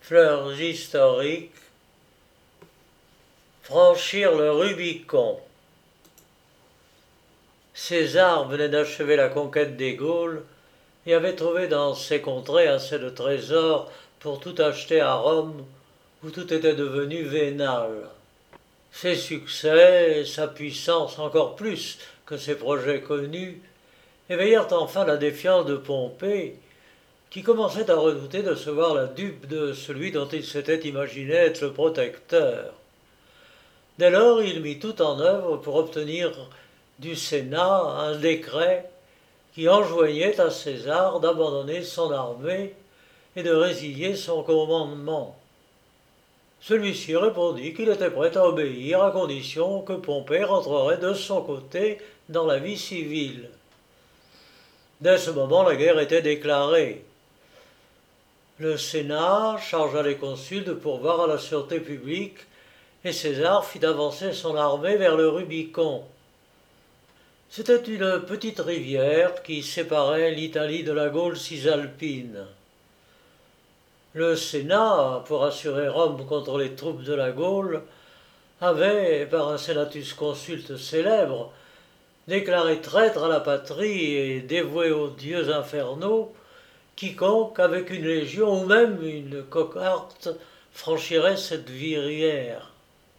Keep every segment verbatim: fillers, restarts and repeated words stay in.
Fleurs historiques, franchir le Rubicon. César venait d'achever la conquête des Gaules et avait trouvé dans ces contrées assez de trésors pour tout acheter à Rome, où tout était devenu vénal. Ses succès, sa puissance encore plus que ses projets connus, éveillèrent enfin la défiance de Pompée, qui commençait à redouter de se voir la dupe de celui dont il s'était imaginé être le protecteur. Dès lors, il mit tout en œuvre pour obtenir du Sénat un décret qui enjoignait à César d'abandonner son armée et de résilier son commandement. Celui-ci répondit qu'il était prêt à obéir à condition que Pompée rentrerait de son côté dans la vie civile. Dès ce moment, la guerre était déclarée. Le Sénat chargea les consuls de pourvoir à la sûreté publique et César fit avancer son armée vers le Rubicon. C'était une petite rivière qui séparait l'Italie de la Gaule cisalpine. Le Sénat, pour assurer Rome contre les troupes de la Gaule, avait, par un senatus consulte célèbre, déclaré traître à la patrie et dévoué aux dieux infernaux quiconque, avec une légion ou même une cohorte, franchirait cette rivière.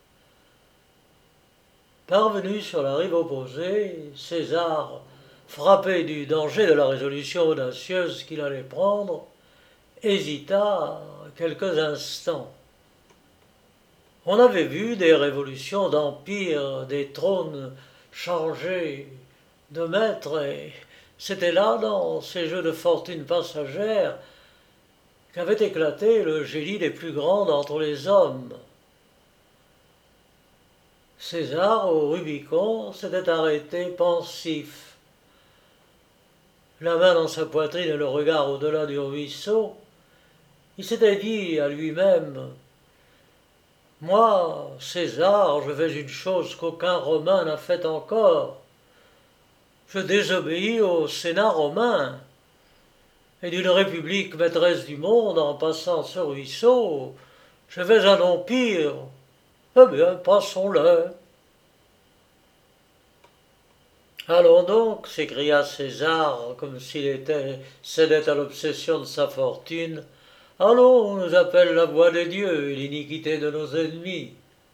Parvenu sur la rive opposée, César, frappé du danger de la résolution audacieuse qu'il allait prendre, hésita quelques instants. On avait vu des révolutions d'empire, des trônes changés de maître, et c'était là, dans ces jeux de fortune passagère, qu'avait éclaté le génie des plus grands d'entre les hommes. César, au Rubicon, s'était arrêté pensif. La main dans sa poitrine et le regard au-delà du ruisseau, il s'était dit à lui-même « Moi, César, je fais une chose qu'aucun Romain n'a faite encore. Je désobéis au Sénat romain. Et d'une république maîtresse du monde, en passant ce ruisseau, je fais un empire. Eh bien, passons-le. » Allons donc, s'écria César, comme s'il était cédait à l'obsession de sa fortune. Allons, on nous appelle la voix des dieux et l'iniquité de nos ennemis.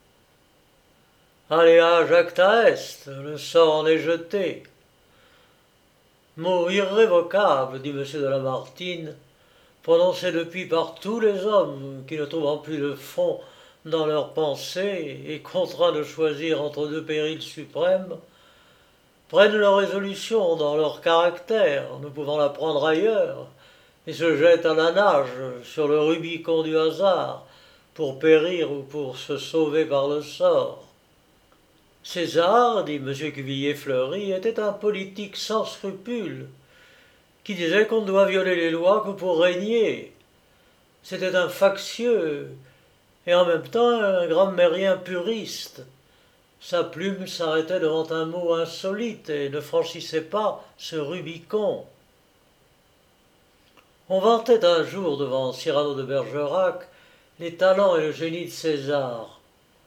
Alea jacta est, le sort en est jeté. Mot irrévocable, dit M. de Lamartine, prononcé depuis par tous les hommes qui, ne trouvant plus de fond dans leurs pensées et contraints de choisir entre deux périls suprêmes, prennent leur résolution dans leur caractère, ne pouvant la prendre ailleurs, et se jettent à la nage sur le Rubicon du hasard, pour périr ou pour se sauver par le sort. César, dit M. Cuvillier-Fleury, était un politique sans scrupules, qui disait qu'on ne doit violer les lois que pour régner. C'était un factieux, et en même temps un grammairien puriste. Sa plume s'arrêtait devant un mot insolite et ne franchissait pas ce Rubicon. On vantait un jour devant Cyrano de Bergerac les talents et le génie de César.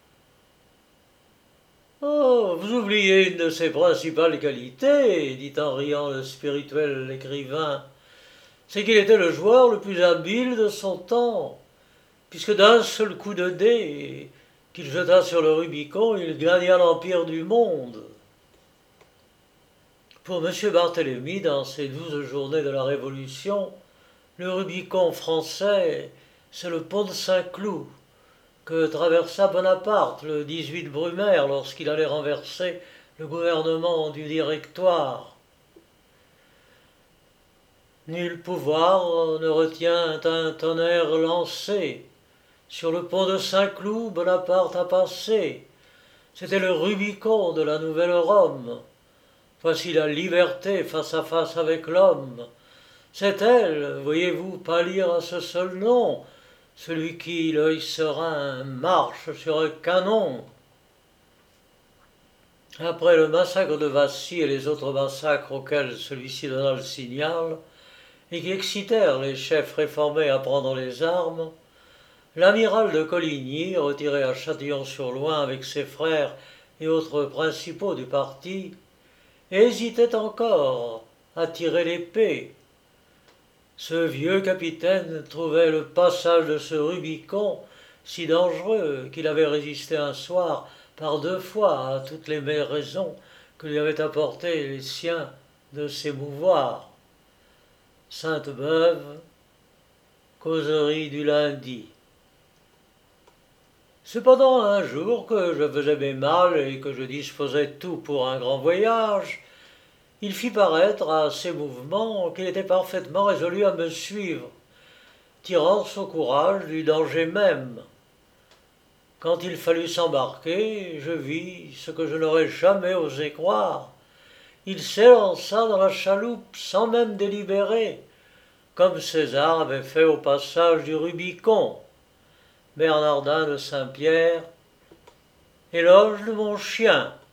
« Oh, vous oubliez une de ses principales qualités, dit en riant le spirituel écrivain, c'est qu'il était le joueur le plus habile de son temps, puisque d'un seul coup de dé qu'il jeta sur le Rubicon, il gagna l'empire du monde. » Pour M. Barthélemy, dans ses douze journées de la Révolution, le Rubicon français, c'est le pont de Saint-Cloud, que traversa Bonaparte le dix-huit Brumaire lorsqu'il allait renverser le gouvernement du Directoire. Nul pouvoir ne retient un tonnerre lancé. Sur le pont de Saint-Cloud, Bonaparte a passé. C'était le Rubicon de la Nouvelle Rome. Voici la liberté face à face avec l'homme. C'est elle, voyez-vous, pâlir à ce seul nom, celui qui, l'œil serein, marche sur un canon. Après le massacre de Vassy et les autres massacres auxquels celui-ci donna le signal, et qui excitèrent les chefs réformés à prendre les armes, L'amiral de Coligny, retiré à Châtillon-sur-Loing avec ses frères et autres principaux du parti, hésitait encore à tirer l'épée. Ce vieux capitaine trouvait le passage de ce Rubicon si dangereux qu'il avait résisté un soir par deux fois à toutes les raisons que lui avaient apporté les siens de s'émouvoir. Sainte-Beuve, causerie du lundi. Cependant, un jour que je faisais mes malles et que je disposais tout pour un grand voyage, il fit paraître à ses mouvements qu'il était parfaitement résolu à me suivre, tirant son courage du danger même. Quand il fallut s'embarquer, je vis ce que je n'aurais jamais osé croire. Il s'élança dans la chaloupe sans même délibérer, comme César avait fait au passage du Rubicon. Bernardin de Saint-Pierre, éloge de mon chien.